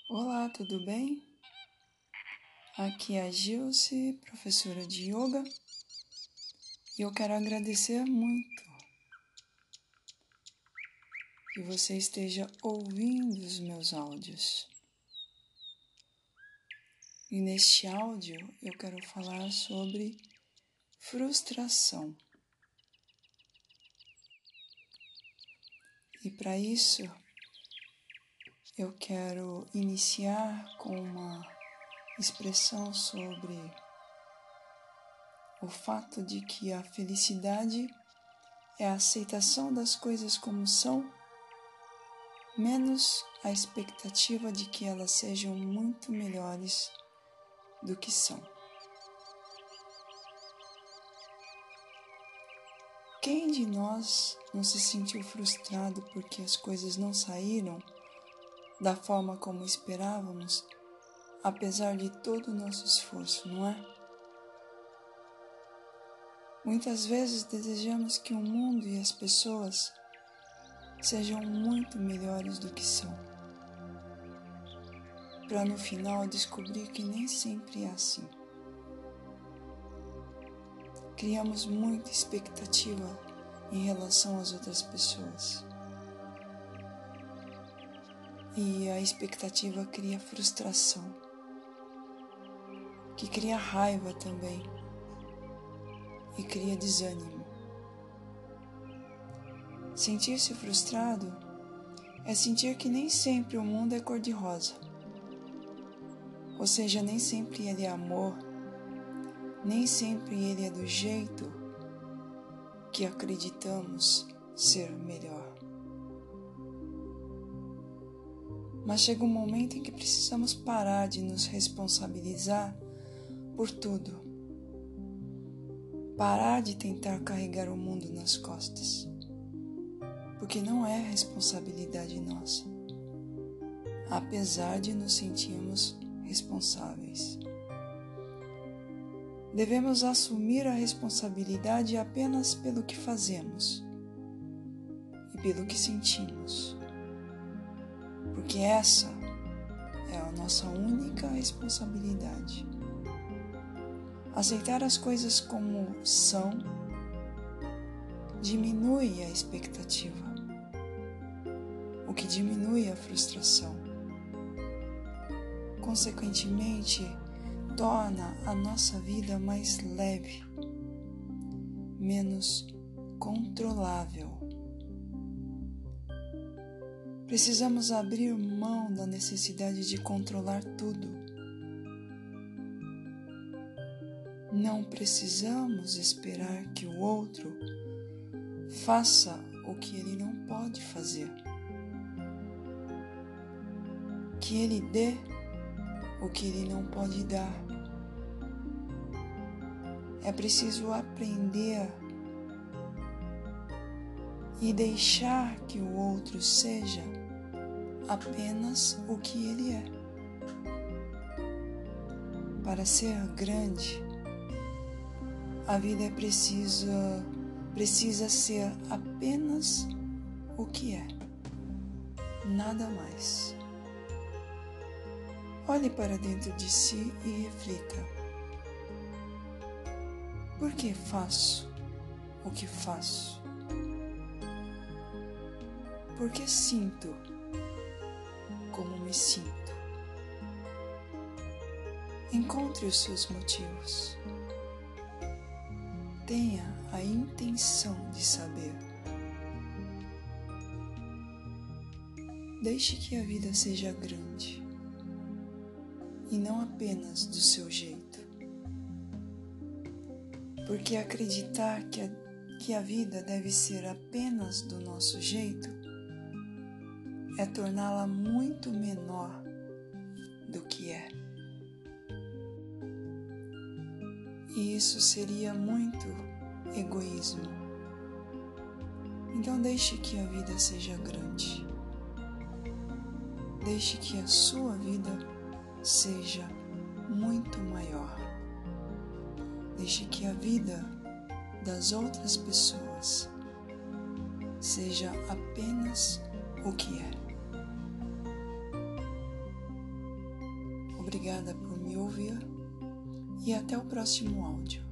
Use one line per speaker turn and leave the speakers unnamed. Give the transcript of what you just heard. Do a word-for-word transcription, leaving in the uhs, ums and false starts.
Olá, tudo bem? Aqui é a Gilce, professora de Yoga, e eu quero agradecer muito que você esteja ouvindo os meus áudios. E neste áudio eu quero falar sobre frustração. E para isso eu quero iniciar com uma expressão sobre o fato de que a felicidade é a aceitação das coisas como são, menos a expectativa de que elas sejam muito melhores do que são. Quem de nós não se sentiu frustrado porque as coisas não saíram da forma como esperávamos, apesar de todo o nosso esforço, não é? Muitas vezes desejamos que o mundo e as pessoas sejam muito melhores do que são, para no final descobrir que nem sempre é assim. Criamos muita expectativa em relação às outras pessoas. E a expectativa cria frustração, que cria raiva também e cria desânimo. Sentir-se frustrado é sentir que nem sempre o mundo é cor-de-rosa. Ou seja, nem sempre ele é amor, nem sempre ele é do jeito que acreditamos ser melhor. Mas chega um momento em que precisamos parar de nos responsabilizar por tudo. Parar de tentar carregar o mundo nas costas. Porque não é responsabilidade nossa, apesar de nos sentirmos responsáveis. Devemos assumir a responsabilidade apenas pelo que fazemos e pelo que sentimos, porque essa é a nossa única responsabilidade. Aceitar as coisas como são diminui a expectativa, o que diminui a frustração. Consequentemente, torna a nossa vida mais leve, menos controlável. Precisamos abrir mão da necessidade de controlar tudo. Não precisamos esperar que o outro faça o que ele não pode fazer, que ele dê o que ele não pode dar. É preciso aprender e deixar que o outro seja apenas o que ele é. Para ser grande, a vida é precisa, precisa ser apenas o que é, nada mais. Olhe para dentro de si e reflita. Por que faço o que faço? Por que sinto como me sinto? Encontre os seus motivos. Tenha a intenção de saber. Deixe que a vida seja grande e não apenas do seu jeito. Porque acreditar que a, que a vida deve ser apenas do nosso jeito é torná-la muito menor do que é. E isso seria muito egoísmo. Então deixe que a vida seja grande. Deixe que a sua vida seja muito maior. Deixe que a vida das outras pessoas seja apenas o que é. obrigada por me ouvir e até o próximo áudio.